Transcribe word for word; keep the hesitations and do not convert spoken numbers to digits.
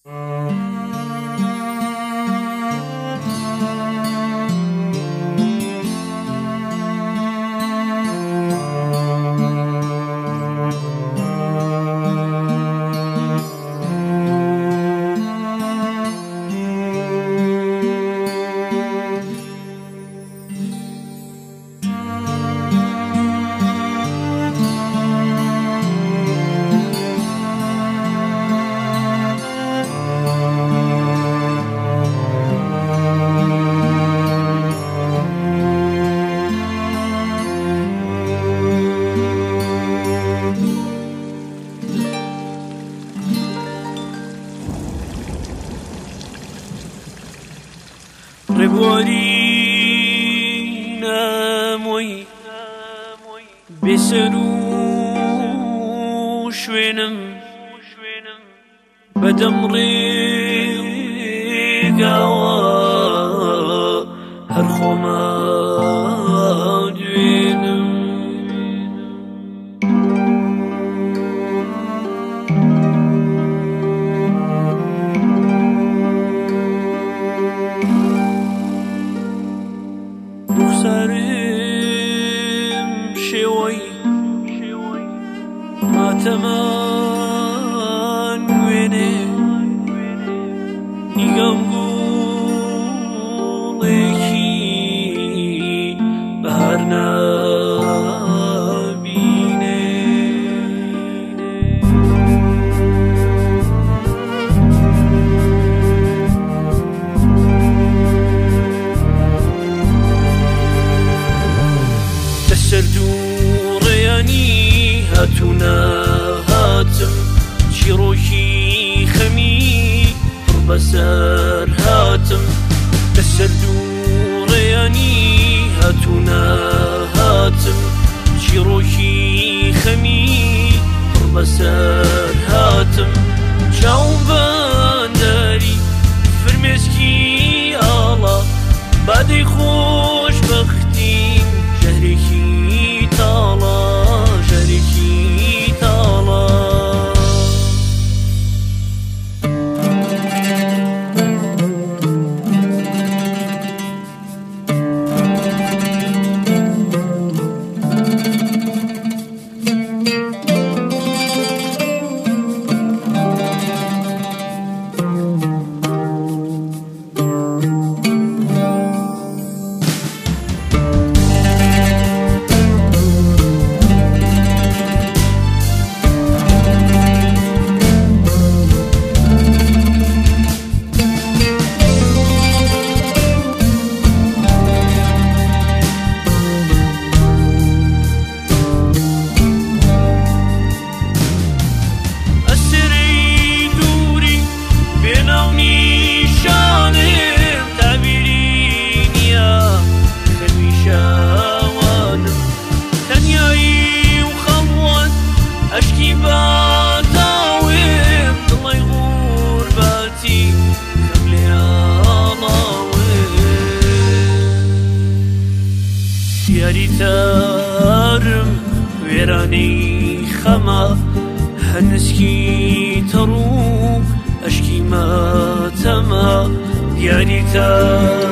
ڕێبواری نامۆی بێسەر و شوێنم بەدەم ڕێگاوە هەر خۆمە دوێنم ڕوخسارم شێوەی ماتەمان وێنێ نیگەم گوڵێکی بەهار نابینێ دەسەرد و ڕێیانی هاتوونە هاتم چیرۆکی خەمی پڕ بەسەر هاتم دەسەرد و ڕێیانی هاتوونە هاتم چیرۆکی خەمی پڕ بەسەر هاتم چاو بەندەری فرمێسکی ئاڵا بادەی خۆشبەختیم ژەهرێکی تاڵە ژەهرێکی تاڵە دیاریتارم وێرانەی خەمە هەنسکی تەڕ و ئەشکی ماتەمە دیاریتار